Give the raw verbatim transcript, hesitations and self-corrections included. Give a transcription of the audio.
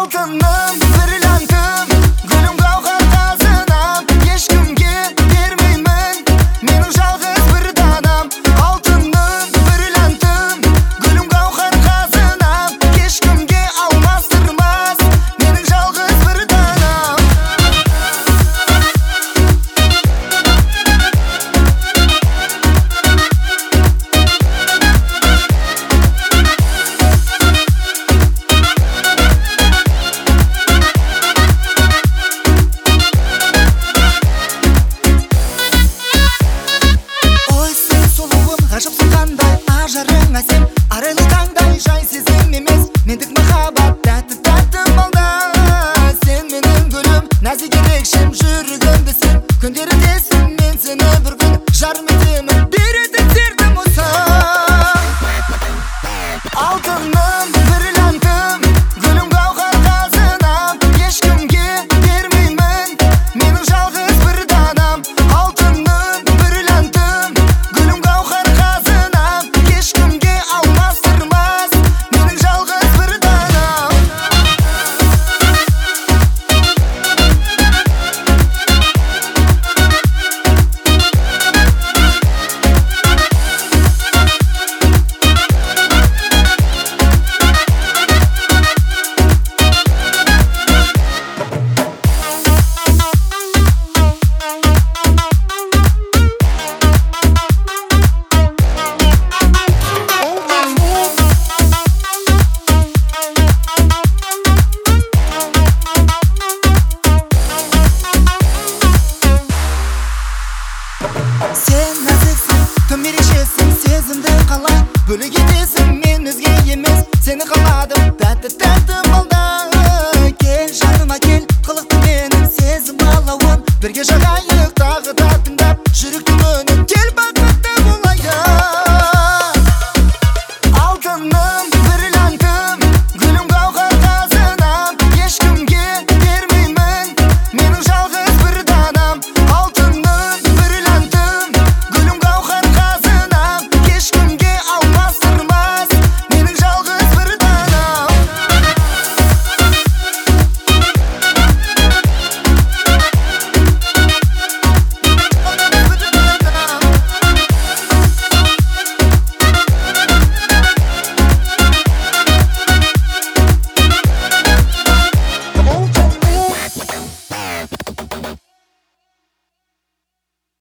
Алтыным, бриллиантым, gülüm gavhar қазынам. Ешкімге бермеймін, менің жалғыз бір данам. Алтыным, бриллиантым, gülüm gavhar қазынам. Ешкімге алмастырмас, менің жалғыз бір данам. Ғашықсың қандай, ажарың әсем, арайлы таңдай жай сезім емес. Мендік махаббат тәтті тәтті балда. Сен менің гүлім, нәзік ерекшем, жүрегімді сен күндері десін. Мен сені бір күн жарым етемін, беретін сердім осы. Алтыным, бриллиантым, gülüm gavhar қазынам. Ешкімге бермеймін, менің жалғыз бір данам. Алтыным, бриллиантым, gülüm gavhar қазынам. Ешкімге алмастырмас, менің жалғыз бір данам. Сен нәзіксің, тым ерекшесің, сезімді қалай бөлек етесің. Мен өзге емес, сені қаладым, тәтті тәтті балда. Кел жаныма кел, қылықты менің сезім алауын, бірге жағайық тағы да тыңдап жүректің үнін. Кел бақ